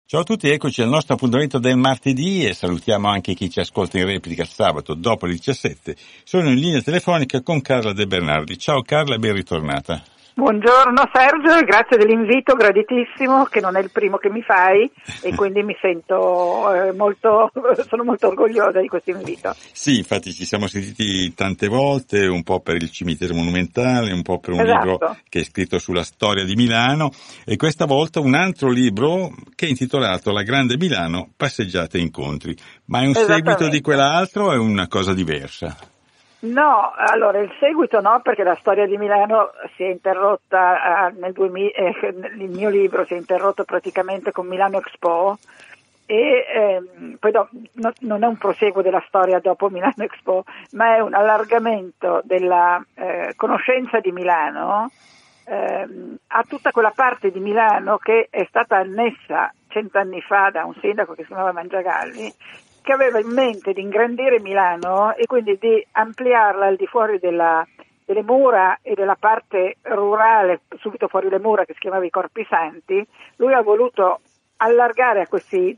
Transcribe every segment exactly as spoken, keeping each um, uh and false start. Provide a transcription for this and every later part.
Ciao a tutti, eccoci al nostro appuntamento del martedì e salutiamo anche chi ci ascolta in replica il sabato dopo le diciassette. Sono in linea telefonica con Carla De Bernardi. Ciao Carla, ben ritornata. Buongiorno Sergio, grazie dell'invito graditissimo, che non è il primo che mi fai e quindi mi sento eh, molto, sono molto orgogliosa di questo invito. Sì, infatti ci siamo sentiti tante volte, un po' per il cimitero monumentale, un po' per un Esatto. libro che è scritto sulla storia di Milano e questa volta un altro libro che è intitolato La Grande Milano, passeggiate e incontri. Ma è un seguito di quell'altro o è una cosa diversa? No, allora il seguito no, perché la storia di Milano si è interrotta eh, nel duemila, eh, il mio libro si è interrotto praticamente con Milano Expo e ehm, poi do, no, non è un proseguo della storia dopo Milano Expo, ma è un allargamento della eh, conoscenza di Milano ehm, a tutta quella parte di Milano che è stata annessa cent'anni fa da un sindaco che si chiamava Mangiagalli, che aveva in mente di ingrandire Milano e quindi di ampliarla al di fuori della, delle mura e della parte rurale, subito fuori le mura, che si chiamava i Corpi Santi. Lui ha voluto allargare a questi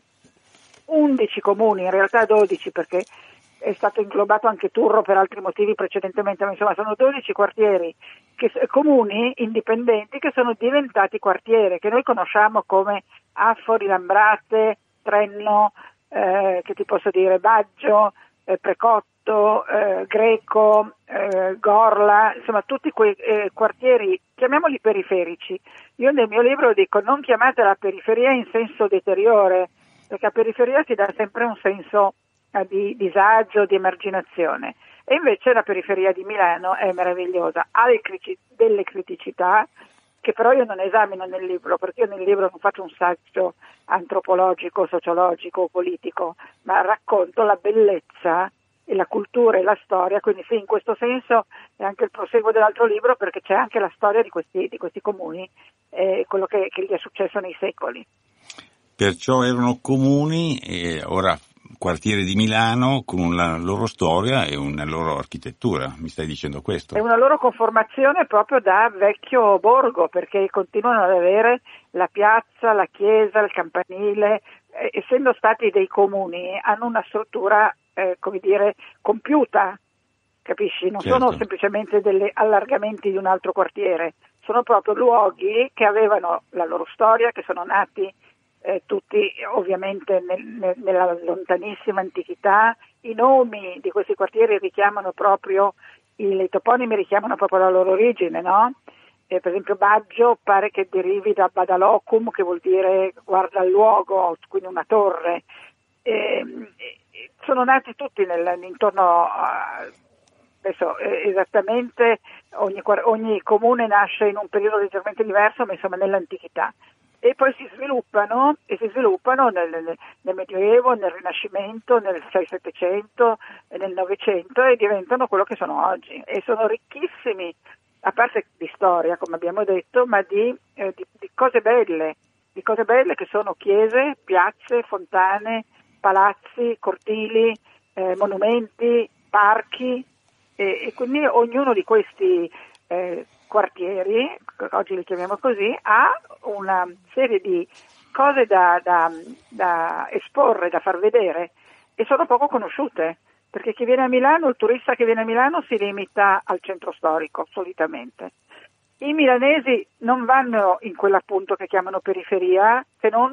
undici comuni, in realtà dodici, perché è stato inglobato anche Turro per altri motivi precedentemente, ma insomma sono dodici quartieri, che, comuni indipendenti che sono diventati quartiere, che noi conosciamo come Affori, Lambrate, Trenno, Eh, che ti posso dire, Baggio, eh, Precotto, eh, Greco, eh, Gorla, insomma tutti quei eh, quartieri, chiamiamoli periferici. Io nel mio libro dico non chiamate la periferia in senso deteriore, perché a periferia si dà sempre un senso eh, di disagio, di emarginazione, e invece la periferia di Milano è meravigliosa, ha delle criticità che però io non esamino nel libro, perché io nel libro non faccio un saggio antropologico, sociologico, politico, ma racconto la bellezza e la cultura e la storia, quindi sì, in questo senso è anche il proseguo dell'altro libro, perché c'è anche la storia di questi, di questi comuni, eh, quello che, che gli è successo nei secoli. Perciò erano comuni e ora quartieri di Milano con una loro storia e una loro architettura, mi stai dicendo questo? È una loro conformazione proprio da vecchio borgo, perché continuano ad avere la piazza, la chiesa, il campanile, eh, essendo stati dei comuni, hanno una struttura, eh, come dire, compiuta, capisci? Non certo. Sono semplicemente degli allargamenti di un altro quartiere, sono proprio luoghi che avevano la loro storia, che sono nati Eh, tutti ovviamente nel, nel, nella lontanissima antichità. I nomi di questi quartieri richiamano proprio, i, i toponimi richiamano proprio la loro origine, no? Eh, per esempio Baggio pare che derivi da Badalocum, che vuol dire guarda il luogo, quindi una torre. Eh, eh, sono nati tutti nel, intorno a, adesso eh, esattamente ogni, ogni comune nasce in un periodo leggermente diverso, ma insomma nell'antichità. E poi si sviluppano e si sviluppano nel, nel, nel Medioevo, nel Rinascimento, nel sei settecento e nel Novecento e diventano quello che sono oggi e sono ricchissimi, a parte di storia come abbiamo detto, ma di, eh, di, di cose belle, di cose belle che sono chiese, piazze, fontane, palazzi, cortili, eh, monumenti, parchi e, e quindi ognuno di questi eh, quartieri, oggi li chiamiamo così, ha una serie di cose da, da, da esporre, da far vedere e sono poco conosciute, perché chi viene a Milano, il turista che viene a Milano si limita al centro storico solitamente. I milanesi non vanno in quell'appunto che chiamano periferia se non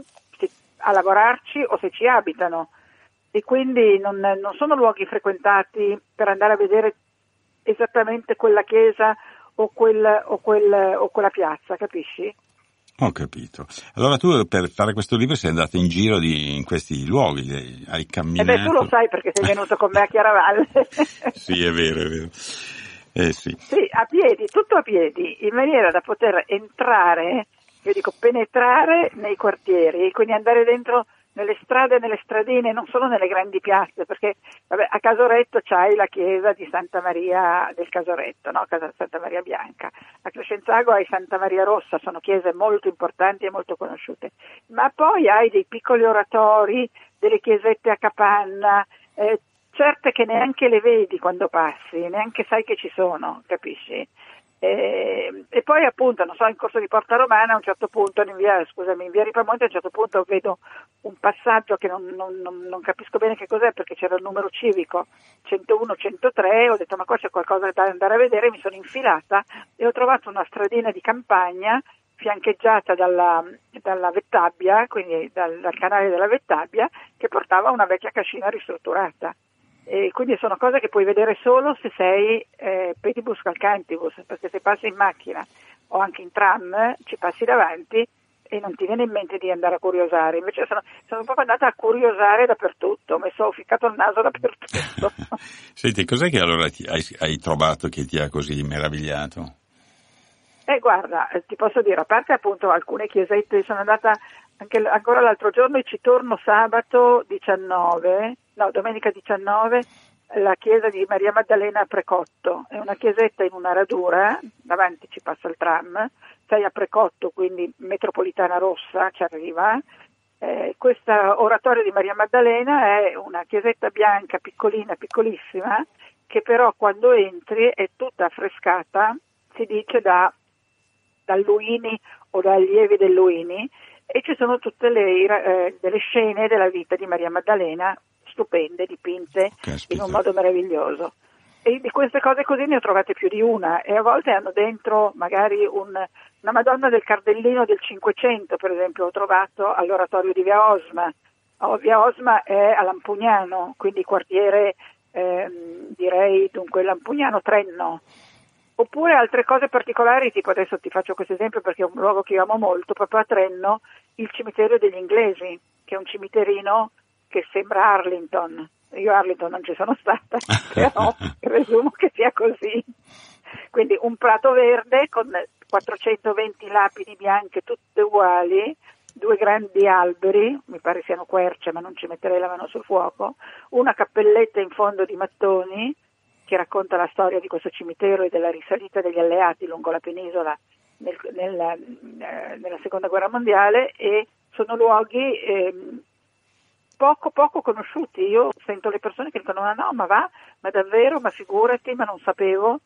a lavorarci o se ci abitano e quindi non, non sono luoghi frequentati per andare a vedere esattamente quella chiesa o, quel, o, quel, o quella piazza, capisci? Ho capito. Allora tu per fare questo libro sei andato in giro di, in questi luoghi, hai camminato... Eh beh, tu lo sai perché sei venuto con me a Chiaravalle. Sì, è vero, è vero. Eh sì. Sì, a piedi, tutto a piedi, in maniera da poter entrare, io dico penetrare nei quartieri, quindi andare dentro nelle strade, nelle stradine, non solo nelle grandi piazze, perché vabbè, a Casoretto c'hai la chiesa di Santa Maria del Casoretto, no? Casa Santa Maria Bianca. A Crescenzago hai Santa Maria Rossa, sono chiese molto importanti e molto conosciute. Ma poi hai dei piccoli oratori, delle chiesette a capanna, eh, certe che neanche le vedi quando passi, neanche sai che ci sono, capisci? E, e poi appunto, non so, in corso di Porta Romana a un certo punto, in via, scusami, in via Ripamonti a un certo punto vedo un passaggio che non, non, non, non capisco bene che cos'è, perché c'era il numero civico centouno centotré, ho detto ma qua c'è qualcosa da andare a vedere, mi sono infilata e ho trovato una stradina di campagna fiancheggiata dalla, dalla Vettabbia, quindi dal, dal canale della Vettabbia, che portava a una vecchia cascina ristrutturata. E quindi sono cose che puoi vedere solo se sei eh, pedibus calcantibus, perché se passi in macchina o anche in tram ci passi davanti e non ti viene in mente di andare a curiosare. Invece sono, sono proprio andata a curiosare dappertutto, mi sono ficcato il naso dappertutto. Senti, cos'è che allora ti, hai, hai trovato che ti ha così meravigliato? Eh guarda, ti posso dire, a parte appunto alcune chiesette, sono andata anche ancora l'altro giorno e ci torno sabato diciannove, no, domenica diciannove, la chiesa di Maria Maddalena a Precotto, è una chiesetta in una radura, davanti ci passa il tram, sei a Precotto, quindi metropolitana rossa ci arriva. Eh, questa oratorio di Maria Maddalena è una chiesetta bianca, piccolina, piccolissima, che però quando entri è tutta affrescata, si dice da dal Luini o da allievi del Luini, e ci sono tutte le eh, delle scene della vita di Maria Maddalena stupende, dipinte Caspita. In un modo meraviglioso. E di queste cose così ne ho trovate più di una, e a volte hanno dentro magari un, una Madonna del Cardellino del Cinquecento, per esempio, ho trovato all'oratorio di Via Osma. Oh, Via Osma è a Lampugnano, quindi quartiere ehm, direi dunque Lampugnano Trenno. Oppure altre cose particolari, tipo adesso ti faccio questo esempio perché è un luogo che io amo molto, proprio a Trenno, il cimitero degli inglesi, che è un cimiterino che sembra Arlington. Io a Arlington non ci sono stata, però presumo che sia così. Quindi un prato verde con quattrocentoventi lapidi bianche tutte uguali, due grandi alberi, mi pare siano querce ma non ci metterei la mano sul fuoco, una cappelletta in fondo di mattoni, che racconta la storia di questo cimitero e della risalita degli alleati lungo la penisola nel, nella, eh, nella seconda guerra mondiale, e sono luoghi eh, poco poco conosciuti. Io sento le persone che dicono: no, ma va, ma davvero, ma figurati, ma non sapevo.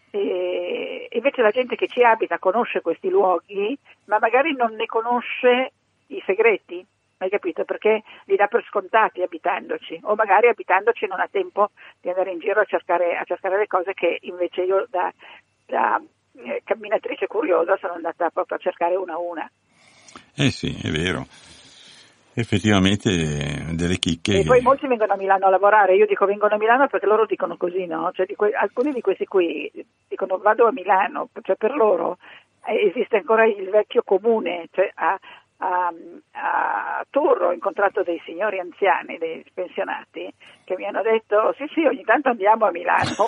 E invece la gente che ci abita conosce questi luoghi, ma magari non ne conosce i segreti. Hai capito? Perché li dà per scontati abitandoci, o magari abitandoci non ha tempo di andare in giro a cercare, a cercare le cose che invece io da, da eh, camminatrice curiosa sono andata proprio a cercare una a una. Eh sì, è vero. Effettivamente delle chicche. E poi molti vengono a Milano a lavorare, io dico vengono a Milano perché loro dicono così, no? Cioè di que- alcuni di questi qui dicono vado a Milano, cioè per loro eh, esiste ancora il vecchio comune, cioè a A, a Turro ho incontrato dei signori anziani, dei pensionati, che mi hanno detto sì sì ogni tanto andiamo a Milano.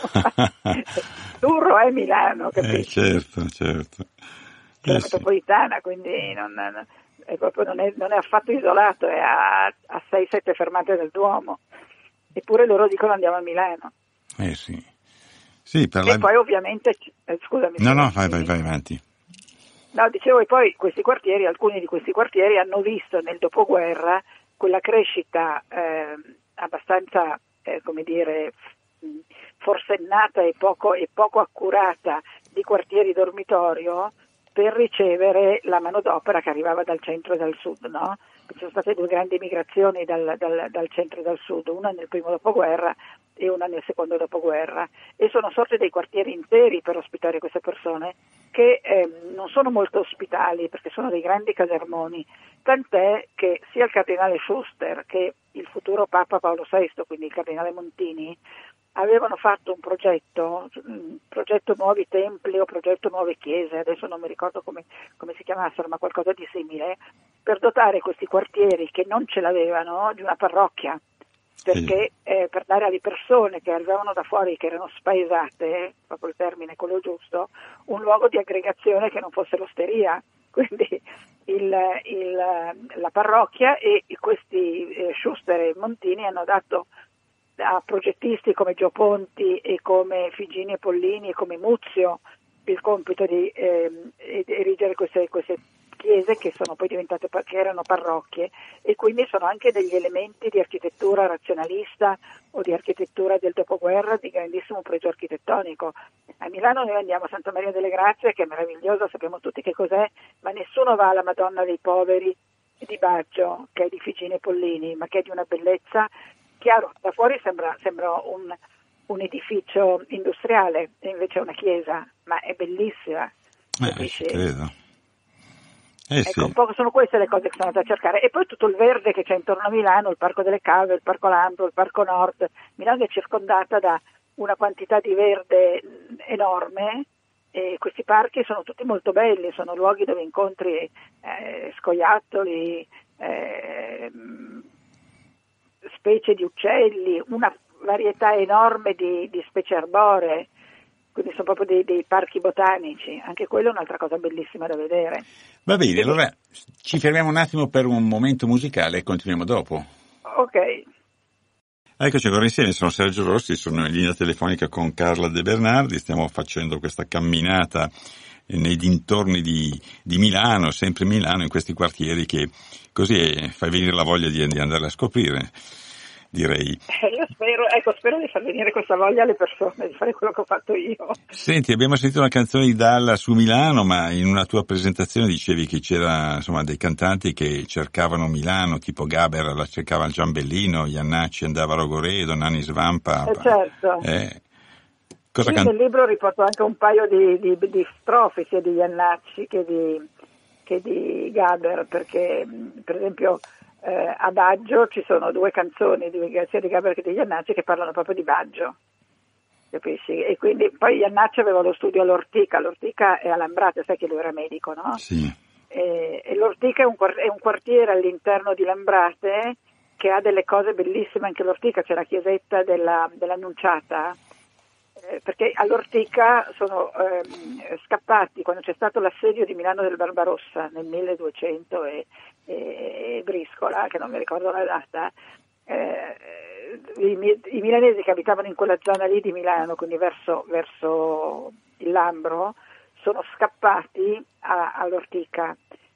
Turro è Milano, capisci? Eh, certo, certo. È la Eh, metropolitana, sì. Quindi non, è proprio, non, è, non è affatto isolato, è a, a sei sette fermate del Duomo, eppure loro dicono andiamo a Milano. Eh sì. Sì, per e la... poi ovviamente eh, scusami no no scusami. vai vai vai avanti. No, dicevo, e poi questi quartieri, alcuni di questi quartieri hanno visto nel dopoguerra quella crescita eh, abbastanza, eh, come dire, forsennata e poco, e poco accurata di quartieri dormitorio per ricevere la manodopera che arrivava dal centro e dal sud, no? Ci sono state due grandi migrazioni dal, dal, dal centro e dal sud, una nel primo dopoguerra e una nel secondo dopoguerra, e sono sorti dei quartieri interi per ospitare queste persone che eh, non sono molto ospitali perché sono dei grandi casermoni, tant'è che sia il cardinale Schuster che il futuro Papa Paolo sesto, quindi il cardinale Montini, avevano fatto un progetto, un progetto nuovi templi o progetto nuove chiese, adesso non mi ricordo come, come si chiamassero, ma qualcosa di simile, per dotare questi quartieri che non ce l'avevano di una parrocchia, perché eh, per dare alle persone che arrivavano da fuori, che erano spaesate, proprio il termine quello giusto, un luogo di aggregazione che non fosse l'osteria. Quindi il, il, la parrocchia e questi eh, Schuster e Montini hanno dato a progettisti come Gio Ponti e come Figini e Pollini e come Muzio il compito di eh, erigere queste, queste chiese che sono poi diventate, che erano parrocchie, e quindi sono anche degli elementi di architettura razionalista o di architettura del dopoguerra di grandissimo pregio architettonico. A Milano noi andiamo a Santa Maria delle Grazie, che è meravigliosa, sappiamo tutti che cos'è, ma nessuno va alla Madonna dei Poveri di Baggio, che è di Figine Pollini, ma che è di una bellezza. Chiaro, da fuori sembra, sembra un, un edificio industriale, e invece è una chiesa, ma è bellissima. Eh, ci credo. Eh, ecco, sì. un po' sono queste le cose che sono andate a cercare. E poi tutto il verde che c'è intorno a Milano, il Parco delle Cave, il Parco Lambro, il Parco Nord. Milano è circondata da una quantità di verde enorme, e questi parchi sono tutti molto belli, sono luoghi dove incontri eh, scoiattoli, eh, specie di uccelli, una varietà enorme di, di specie arboree, quindi sono proprio dei, dei parchi botanici, anche quello è un'altra cosa bellissima da vedere. Va bene, Quindi, allora ci fermiamo un attimo per un momento musicale e continuiamo dopo. Ok. Eccoci ancora insieme, sono Sergio Rossi, sono in linea telefonica con Carla De Bernardi, stiamo facendo questa camminata nei dintorni di, di Milano, sempre Milano, in questi quartieri che così fa venire la voglia di, di andare a scoprire, direi. Eh, io spero, ecco, spero di far venire questa voglia alle persone, di fare quello che ho fatto io. Senti, abbiamo sentito una canzone di Dalla su Milano, ma in una tua presentazione dicevi che c'era insomma dei cantanti che cercavano Milano, tipo Gaber la cercava al Giambellino, Iannacci andava a Rogoredo, Nanni Svampa. Eh, certo. Eh, cosa Io can- nel libro riporto anche un paio di, di, di strofe sia di Iannacci che di, che di Gaber, perché per esempio eh, a Baggio ci sono due canzoni di, sia di Gaber che di Iannacci che parlano proprio di Baggio, capisci? E quindi poi Iannacci aveva lo studio all'Ortica, l'Ortica è a Lambrate, sai che lui era medico, no? Sì. E, e l'Ortica è un, è un quartiere all'interno di Lambrate che ha delle cose bellissime, anche l'Ortica, c'è la chiesetta della, dell'Annunciata, eh, perché all'Ortica sono eh, scappati quando c'è stato l'assedio di Milano del Barbarossa nel milleduecento e, e, e Briscola, che non mi ricordo la data, eh, i, i milanesi che abitavano in quella zona lì di Milano, quindi verso, verso il Lambro, sono scappati a, all'Ortica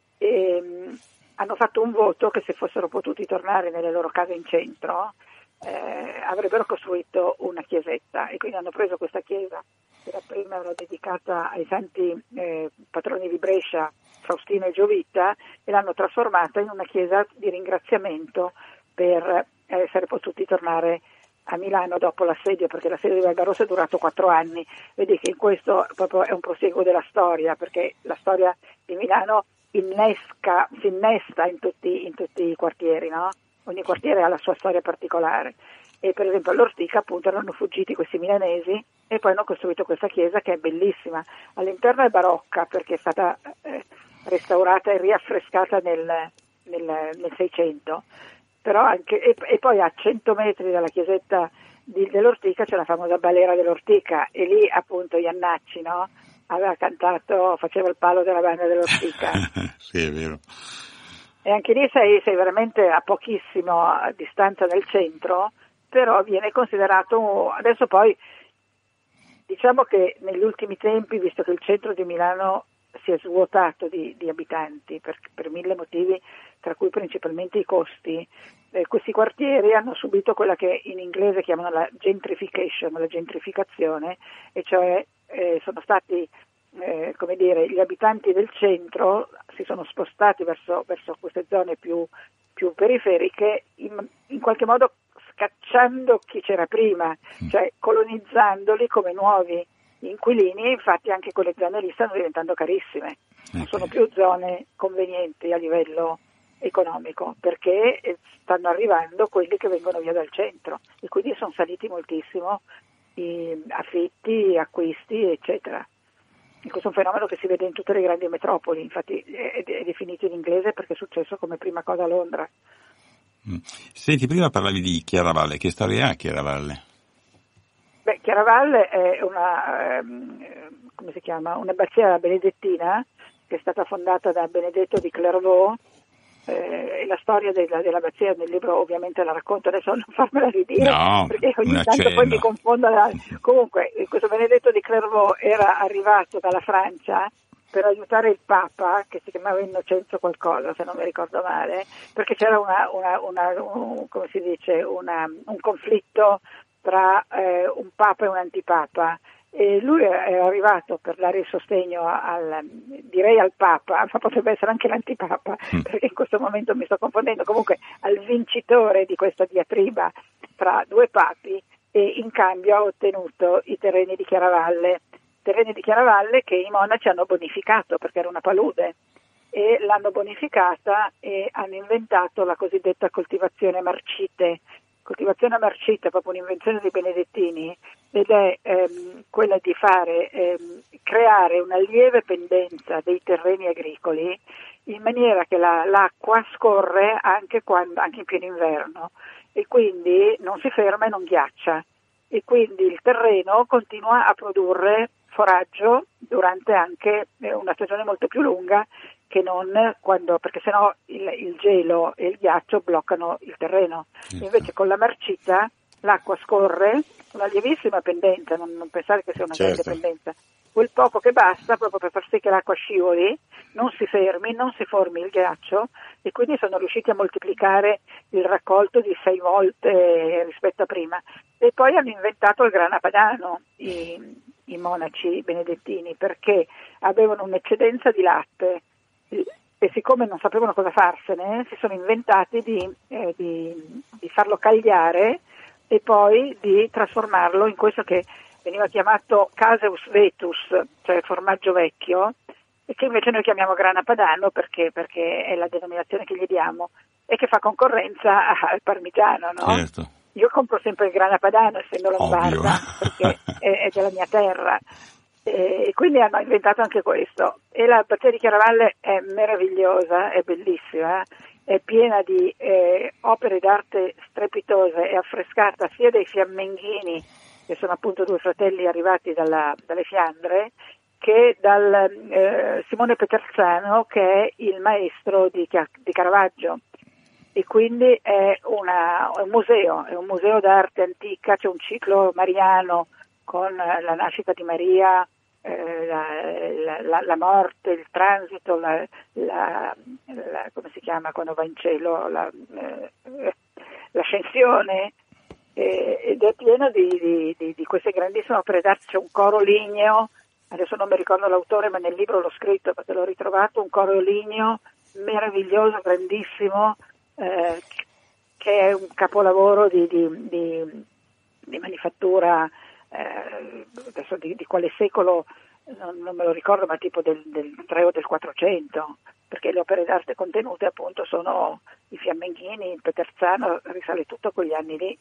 e mh, hanno fatto un voto che se fossero potuti tornare nelle loro case in centro eh, avrebbero costruito una chiesetta, e quindi hanno preso questa chiesa che da prima era dedicata ai santi eh, patroni di Brescia, Faustino e Giovita, e l'hanno trasformata in una chiesa di ringraziamento per essere potuti tornare a Milano dopo l'assedio, perché l'assedio di Barbarossa è durato quattro anni. Vedi che in questo proprio è un prosieguo della storia, perché la storia di Milano innesca, si innesta in tutti, in tutti i quartieri, no? Ogni quartiere ha la sua storia particolare. E per esempio all'Ortica appunto erano fuggiti questi milanesi e poi hanno costruito questa chiesa che è bellissima. All'interno è barocca perché è stata eh, restaurata e riaffrescata nel, nel, nel Seicento. Però anche, e, e poi a cento metri dalla chiesetta di, dell'Ortica c'è la famosa balera dell'Ortica, e lì appunto Iannacci, no? Aveva cantato, faceva il palo della banda dell'Ortica. Sì, è vero. E anche lì sei, sei veramente a pochissimo a distanza dal centro, però viene considerato, adesso poi diciamo che negli ultimi tempi, visto che il centro di Milano si è svuotato di, di abitanti per, per mille motivi, tra cui principalmente i costi, eh, questi quartieri hanno subito quella che in inglese chiamano la gentrification, la gentrificazione, e cioè eh, sono stati, eh, come dire, gli abitanti del centro si sono spostati verso, verso queste zone più, più periferiche, in, in qualche modo scacciando chi c'era prima, cioè colonizzandoli come nuovi inquilini, e infatti anche quelle zone lì stanno diventando carissime, non sono più zone convenienti a livello economico, perché stanno arrivando quelli che vengono via dal centro, e quindi sono saliti moltissimo i affitti, acquisti, eccetera. E questo è un fenomeno che si vede in tutte le grandi metropoli, infatti è, è definito in inglese perché è successo come prima cosa a Londra. Senti, prima parlavi di Chiaravalle, che storia ha Chiaravalle? Beh, Chiaravalle è una, ehm, come si chiama, un'abbazia benedettina che è stata fondata da Benedetto di Clairvaux, eh, e la storia della, dell'abbazia nel libro ovviamente la racconto, adesso non farmela ridire, no, perché ogni tanto poi mi confondo. La... Comunque, questo Benedetto di Clairvaux era arrivato dalla Francia per aiutare il Papa, che si chiamava Innocenzo qualcosa, se non mi ricordo male, perché c'era una, una, una un, come si dice, una, un conflitto tra eh, un Papa e un antipapa. E lui era arrivato per dare il sostegno al, direi al Papa, ma potrebbe essere anche l'antipapa, mm. perché in questo momento mi sto confondendo, comunque al vincitore di questa diatriba tra due papi, e in cambio ha ottenuto i terreni di Chiaravalle, terreni di Chiaravalle che i monaci hanno bonificato perché era una palude, e l'hanno bonificata e hanno inventato la cosiddetta coltivazione marcite. Coltivazione a marcita è proprio un'invenzione dei benedettini, ed è ehm, quella di fare ehm, creare una lieve pendenza dei terreni agricoli in maniera che la, l'acqua scorre anche, quando, anche in pieno inverno, e quindi non si ferma e non ghiaccia, e quindi il terreno continua a produrre foraggio durante anche una stagione molto più lunga che non quando, perché sennò il, il gelo e il ghiaccio bloccano il terreno. Invece con la marcita l'acqua scorre, una lievissima pendenza, non, non pensare che sia una certo. grande pendenza, quel poco che basta proprio per far sì che l'acqua scivoli, non si fermi, non si formi il ghiaccio, e quindi sono riusciti a moltiplicare il raccolto di sei volte rispetto a prima. E poi hanno inventato il grana padano, i, i monaci benedettini, perché avevano un'eccedenza di latte, e siccome non sapevano cosa farsene, si sono inventati di, eh, di, di farlo cagliare e poi di trasformarlo in questo che veniva chiamato caseus vetus, cioè formaggio vecchio, e che invece noi chiamiamo grana padano perché, perché è la denominazione che gli diamo, e che fa concorrenza al parmigiano, no? Certo. Io compro sempre il grana padano, essendo lombarda, perché è, è della mia terra. E quindi hanno inventato anche questo, e la Battaglia di Chiaravalle è meravigliosa, è bellissima, è piena di eh, opere d'arte strepitose, è affrescata sia dai fiammenghini, che sono appunto due fratelli arrivati dalla, dalle Fiandre, che dal eh, Simone Peterzano, che è il maestro di, di Caravaggio, e quindi è, una, è un museo, è un museo d'arte antica, c'è un ciclo mariano con la nascita di Maria, eh, la, la, la morte, il transito, la, la, la, come si chiama quando va in cielo, la, eh, l'ascensione, eh, ed è pieno di, di, di, di queste grandissime opere d'arte. C'è un coro ligneo, adesso non mi ricordo l'autore, ma nel libro l'ho scritto perché l'ho ritrovato, un coro ligneo meraviglioso, grandissimo, eh, che è un capolavoro di, di, di, di manifattura. Eh, adesso di, di quale secolo non, non me lo ricordo, ma tipo del, del tre o del quattrocento, perché le opere d'arte contenute appunto sono i fiammenghini, il Peterzano, risale tutto a quegli anni lì.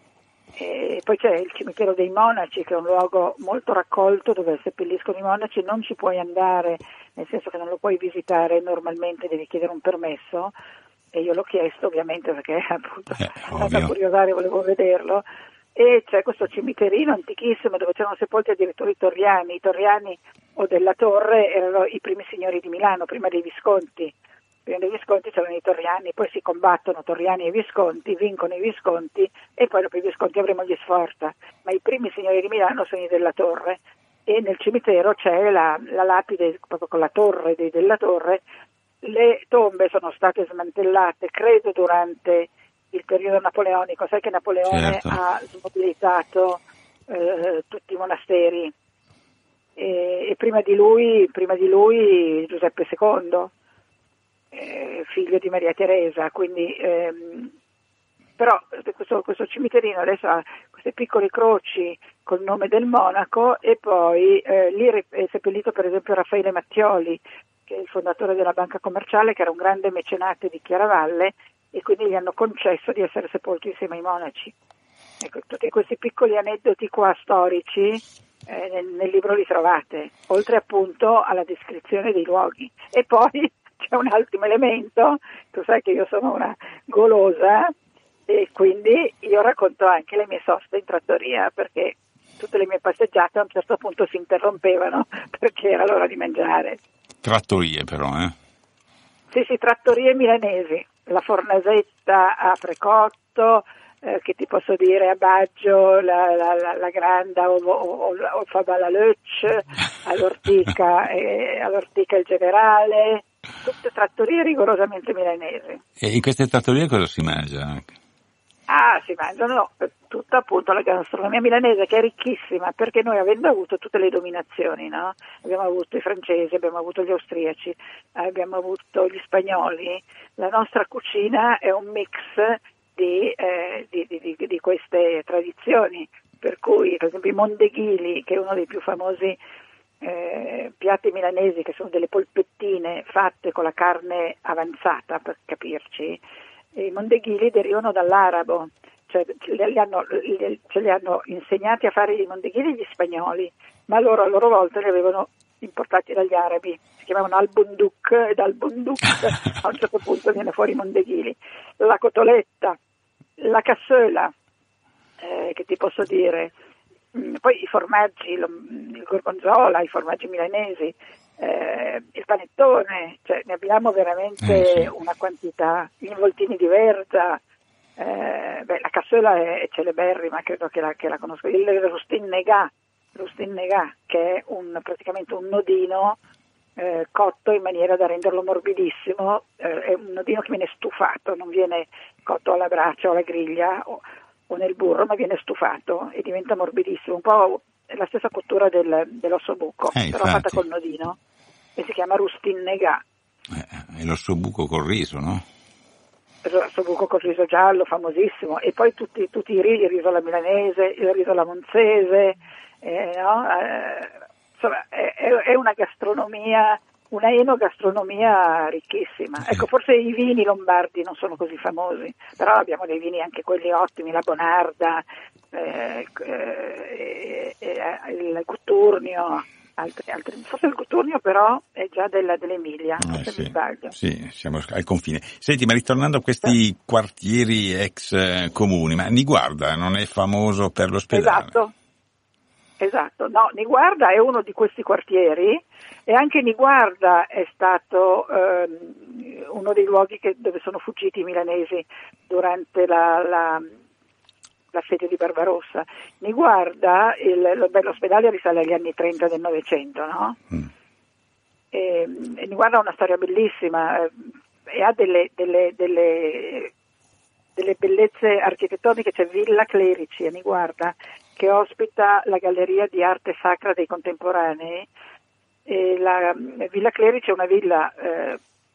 E poi c'è il cimitero dei monaci, che è un luogo molto raccolto dove seppelliscono i monaci. Non ci puoi andare, nel senso che non lo puoi visitare normalmente, devi chiedere un permesso, e io l'ho chiesto ovviamente perché appunto eh, andata a curiosare, volevo vederlo. E c'è questo cimiterino antichissimo dove c'erano sepolti addirittura i Torriani. I Torriani o della Torre erano i primi signori di Milano, prima dei Visconti. Prima dei Visconti c'erano i Torriani, poi si combattono Torriani e Visconti, vincono i Visconti, e poi dopo i Visconti avremo gli Sforza. Ma i primi signori di Milano sono i della Torre, e nel cimitero c'è la, la lapide proprio con la torre dei della Torre. Le tombe sono state smantellate, credo, durante il periodo napoleonico. Sai che Napoleone certo. ha smobilitato eh, tutti i monasteri, e, e prima di lui prima di lui Giuseppe secondo, eh, figlio di Maria Teresa, quindi ehm, però questo, questo cimiterino adesso ha queste piccole croci col nome del monaco, e poi eh, lì è seppellito per esempio Raffaele Mattioli, che è il fondatore della Banca Commerciale, che era un grande mecenate di Chiaravalle, e quindi gli hanno concesso di essere sepolto insieme ai monaci. Ecco, tutti questi piccoli aneddoti qua storici eh, nel, nel libro li trovate, oltre appunto alla descrizione dei luoghi. E poi c'è un ultimo elemento, tu sai che io sono una golosa, e quindi io racconto anche le mie soste in trattoria, perché tutte le mie passeggiate a un certo punto si interrompevano perché era l'ora di mangiare. Trattorie però, eh? Sì, sì, trattorie milanesi. La Fornasetta a Precotto, eh, che ti posso dire, a Baggio, la, la, la, la Granda o, o, o Fabala Lötsch, all'Ortica, eh, all'Ortica il Generale, tutte trattorie rigorosamente milanesi. E in queste trattorie cosa si mangia? Ah, si mangiano tutta appunto la gastronomia milanese, che è ricchissima, perché noi, avendo avuto tutte le dominazioni, no? Abbiamo avuto i francesi, abbiamo avuto gli austriaci, abbiamo avuto gli spagnoli, la nostra cucina è un mix di, eh, di, di, di queste tradizioni, per cui per esempio i mondeghili, che è uno dei più famosi eh, piatti milanesi, che sono delle polpettine fatte con la carne avanzata, per capirci. I mondeghili derivano dall'arabo, cioè li hanno, li, ce li hanno insegnati a fare i mondeghili gli spagnoli, ma loro a loro volta li avevano importati dagli arabi, si chiamavano albunduk, e dal bunduk a un certo punto viene fuori i mondeghili. La cotoletta, la cassola, eh, che ti posso dire, poi i formaggi, lo, il gorgonzola, i formaggi milanesi, Eh, il panettone, cioè ne abbiamo veramente eh, sì. una quantità, gli involtini di Verza, eh, beh, la cassola è, è celeberrima, credo che la, che la conosco, il rustin negà, rustin negà, che è un, praticamente un nodino eh, cotto in maniera da renderlo morbidissimo, eh, è un nodino che viene stufato, non viene cotto alla brace o alla griglia o, o nel burro, ma viene stufato e diventa morbidissimo, un po' la stessa cottura del, dell'ossobuco, eh, però fatta col nodino, e si chiama rustin negà. Eh, è l'ossobuco col riso, no? L'ossobuco col riso giallo, famosissimo, e poi tutti, tutti i risi, il riso alla milanese, il riso alla monzese, eh, no? eh, insomma è, è una gastronomia, una enogastronomia ricchissima. Ecco, forse i vini lombardi non sono così famosi, però abbiamo dei vini anche quelli ottimi, la Bonarda, eh, eh, eh, il Cuturnio, altri, altri. Forse il Cuturnio però è già della, dell'Emilia, Eh, se sì, mi sbaglio. sì, siamo al confine. Senti, ma ritornando a questi sì. quartieri ex eh, comuni, ma Niguarda non è famoso per l'ospedale? Esatto, esatto. No, Niguarda è uno di questi quartieri, e anche Niguarda è stato ehm, uno dei luoghi che, dove sono fuggiti i milanesi durante la... la l'assedio di Barbarossa. Niguarda, il, l'ospedale risale agli anni trenta del Novecento, no? Mm. E, e Niguarda ha una storia bellissima eh, e ha delle, delle, delle, delle bellezze architettoniche. C'è Villa Clerici a Niguarda, che ospita la Galleria di Arte Sacra dei Contemporanei. E la Villa Clerici è una villa eh,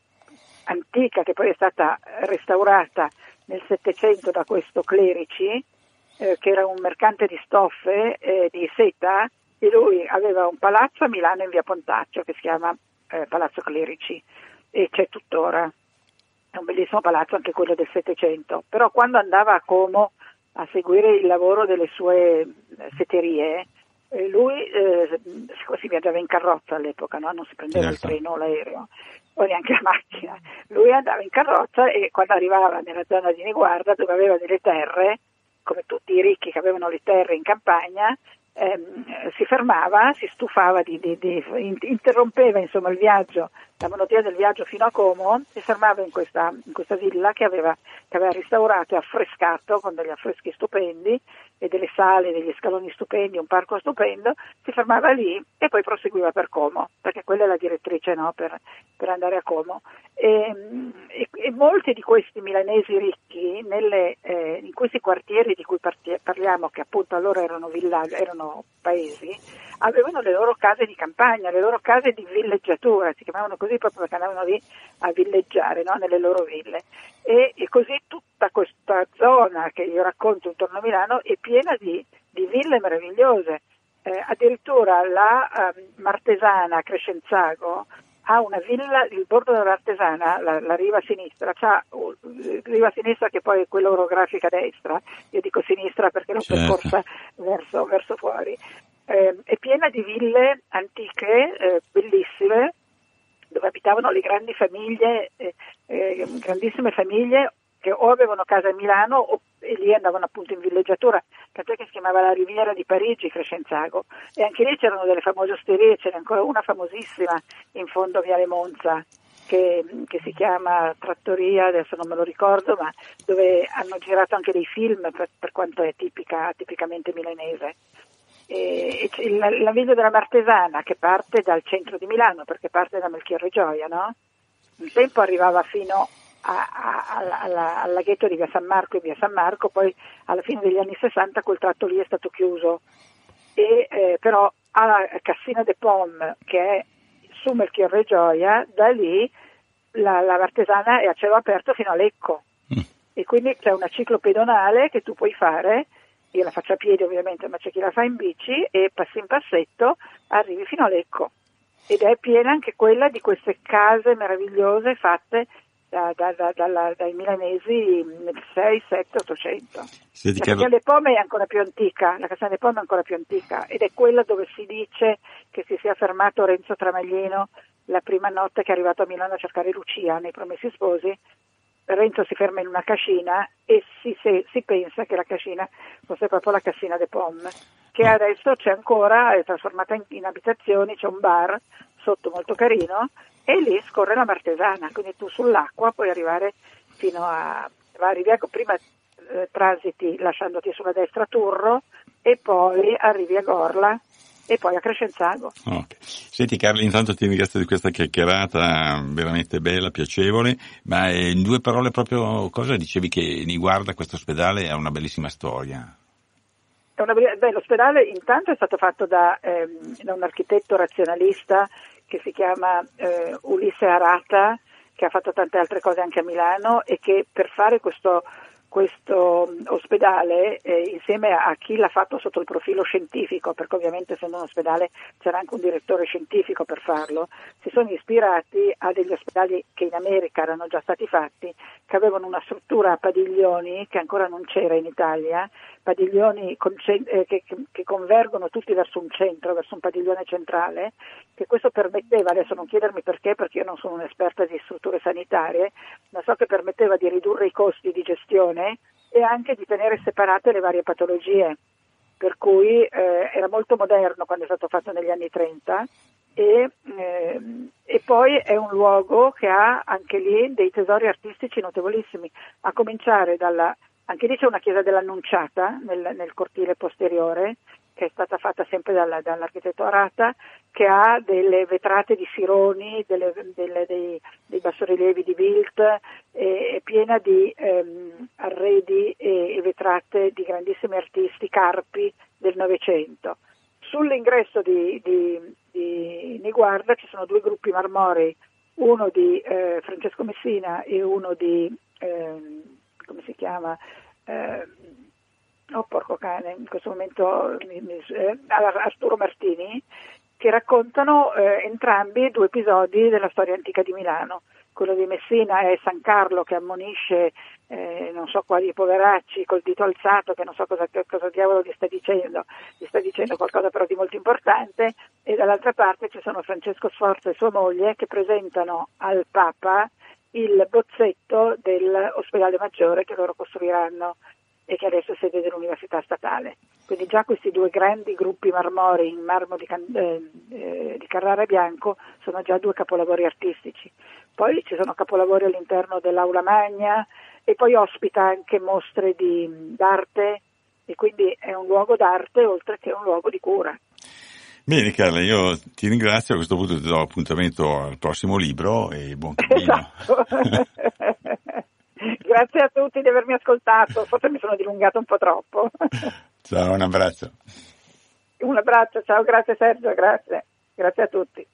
antica, che poi è stata restaurata nel Settecento da questo Clerici, Eh, che era un mercante di stoffe, eh, di seta, e lui aveva un palazzo a Milano in via Pontaccio che si chiama eh, Palazzo Clerici, e c'è tuttora, è un bellissimo palazzo anche quello del Settecento. Però quando andava a Como a seguire il lavoro delle sue setterie, eh, lui eh, si viaggiava in carrozza all'epoca, no? Non si prendeva certo. il treno o l'aereo o neanche la macchina, lui andava in carrozza, e quando arrivava nella zona di Niguarda, dove aveva delle terre, come tutti i ricchi che avevano le terre in campagna, ehm, si fermava, si stufava, di, di, di, interrompeva insomma il viaggio, la monotonia del viaggio fino a Como, si fermava in questa, in questa villa che aveva, che aveva restaurato e affrescato con degli affreschi stupendi e delle sale, degli scaloni stupendi, un parco stupendo, si fermava lì e poi proseguiva per Como, perché quella è la direttrice, no, per, per andare a Como. E, e, e molti di questi milanesi ricchi, nelle, eh, in questi quartieri di cui parti- parliamo, che appunto allora erano villaggi, erano paesi, avevano le loro case di campagna, le loro case di villeggiatura, si chiamavano così proprio perché andavano lì a villeggiare, no? Nelle loro ville. E, e così tutta questa zona che io racconto intorno a Milano è piena di, di ville meravigliose. Eh, addirittura la eh, Martesana a Crescenzago ha una villa, il bordo dell'Artesana, la, la riva sinistra, c'ha uh, riva sinistra che poi è quella orografica destra, io dico sinistra perché l'ho certo. percorsa verso, verso fuori, eh, è piena di ville antiche, eh, bellissime, dove abitavano le grandi famiglie, eh, eh, grandissime famiglie che o avevano casa a Milano o e lì andavano appunto in villeggiatura, tant'è che si chiamava la Riviera di Parigi, Crescenzago, e anche lì c'erano delle famose osterie, c'era ancora una famosissima in fondo a Viale Monza, che, che si chiama Trattoria, adesso non me lo ricordo, ma dove hanno girato anche dei film per, per quanto è tipica, tipicamente milanese. E, e la, la Villa della Martesana, che parte dal centro di Milano, perché parte da Melchiorre Gioia, no? Un tempo arrivava fino a, a, alla, alla, al laghetto di via San Marco e via San Marco, poi alla fine degli anni sessanta quel tratto lì è stato chiuso, e eh, però alla Cassina de Pom, che è su Melchiorre Gioia, da lì la, la Martesana è a cielo aperto fino a Lecco, mm. e quindi c'è una ciclopedonale che tu puoi fare. Io la faccio a piedi ovviamente, ma c'è chi la fa in bici, e passi in passetto arrivi fino a Lecco, ed è piena anche quella di queste case meravigliose fatte da, da, da, dalla, dai milanesi nel sei, sette, ottocento. La Cassina de Pom è ancora più antica, la Cassina de Pom è ancora più antica, ed è quella dove si dice che si sia fermato Renzo Tramaglino la prima notte che è arrivato a Milano a cercare Lucia nei Promessi Sposi. Renzo si ferma in una cascina e si, se, si pensa che la cascina fosse proprio la Cassina de Pom, che adesso c'è ancora, è trasformata in, in abitazioni, c'è un bar sotto molto carino, e lì scorre la Martesana, quindi tu sull'acqua puoi arrivare fino a, arrivi a prima eh, transiti lasciandoti sulla destra Turro, e poi arrivi a Gorla, e poi a Crescenzago. Okay. Senti Carla, intanto ti ringrazio di questa chiacchierata veramente bella, piacevole, ma in due parole proprio cosa dicevi che Niguarda, questo ospedale, ha una bellissima storia? È una, beh, l'ospedale intanto è stato fatto da, ehm, da un architetto razionalista che si chiama eh, Ulisse Arata, che ha fatto tante altre cose anche a Milano, e che per fare questo questo ospedale, eh, insieme a chi l'ha fatto sotto il profilo scientifico, perché ovviamente essendo un ospedale c'era anche un direttore scientifico per farlo, si sono ispirati a degli ospedali che in America erano già stati fatti, che avevano una struttura a padiglioni che ancora non c'era in Italia, padiglioni con, eh, che, che convergono tutti verso un centro, verso un padiglione centrale, che questo permetteva, adesso non chiedermi perché, perché io non sono un'esperta di strutture sanitarie, ma so che permetteva di ridurre i costi di gestione e anche di tenere separate le varie patologie, per cui eh, era molto moderno quando è stato fatto negli anni trenta, e, eh, e poi è un luogo che ha anche lì dei tesori artistici notevolissimi, a cominciare dalla, anche lì c'è una chiesa dell'Annunciata nel, nel cortile posteriore, che è stata fatta sempre dalla, dall'architetto Arata, che ha delle vetrate di Sironi, delle, delle, dei, dei bassorilievi di Wilt, e è piena di ehm, arredi e, e vetrate di grandissimi artisti carpi del Novecento. Sull'ingresso di, di, di Niguarda ci sono due gruppi marmorei, uno di eh, Francesco Messina e uno di, eh, come si chiama, eh, oh porco cane, in questo momento mi, mi, eh, Arturo Martini, che raccontano eh, entrambi due episodi della storia antica di Milano. Quello di Messina è San Carlo che ammonisce eh, non so quali poveracci col dito alzato, che non so cosa, cosa diavolo gli sta dicendo, gli sta dicendo qualcosa però di molto importante, e dall'altra parte ci sono Francesco Sforza e sua moglie che presentano al Papa il bozzetto dell'ospedale maggiore che loro costruiranno e che adesso è sede dell'Università Statale. Quindi già questi due grandi gruppi marmorei in marmo di, eh, eh, di Carrara Bianco sono già due capolavori artistici. Poi ci sono capolavori all'interno dell'Aula Magna, e poi ospita anche mostre di, d'arte, e quindi è un luogo d'arte oltre che un luogo di cura. Bene Carla, io ti ringrazio, a questo punto ti do appuntamento al prossimo libro e buon cammino. Esatto. Grazie a tutti di avermi ascoltato, forse mi sono dilungato un po' troppo. Ciao, un abbraccio. Un abbraccio, ciao, grazie Sergio, grazie, grazie a tutti.